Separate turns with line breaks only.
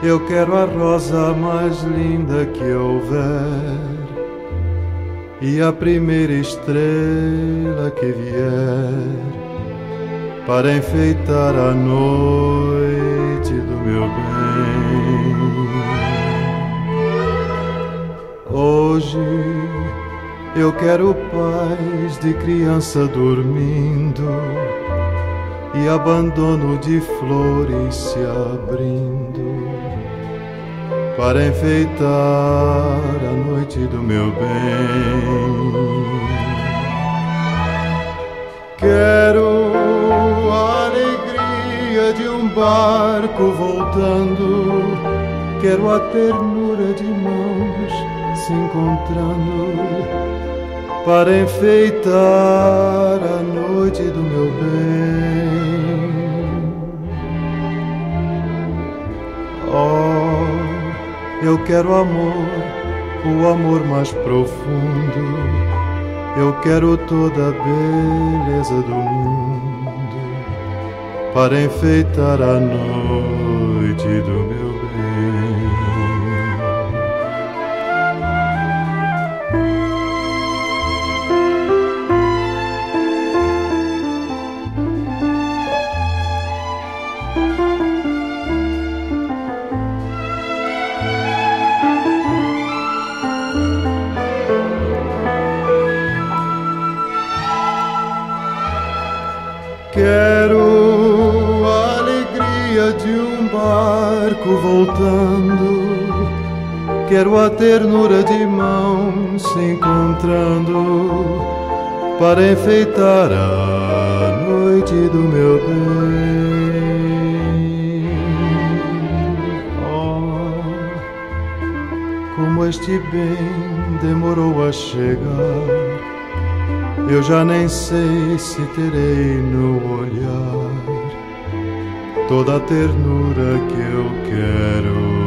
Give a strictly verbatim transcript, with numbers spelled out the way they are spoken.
Eu quero a rosa mais linda que houver e a primeira estrela que vier para enfeitar a noite do meu bem. Hoje eu quero paz de criança dormindo e abandono de flores se abrindo para enfeitar a noite do meu bem. Quero a alegria de um barco voltando, quero a ternura de mãos se encontrando para enfeitar a noite do meu bem. Oh, eu quero amor, o amor mais profundo. Eu quero toda a beleza do mundo para enfeitar a noite do meu bem. Quero a alegria de um barco voltando, quero a ternura de mãos se encontrando para enfeitar a noite do meu bem. Oh, como este bem demorou a chegar, eu já nem sei se terei no olhar toda a ternura que eu quero.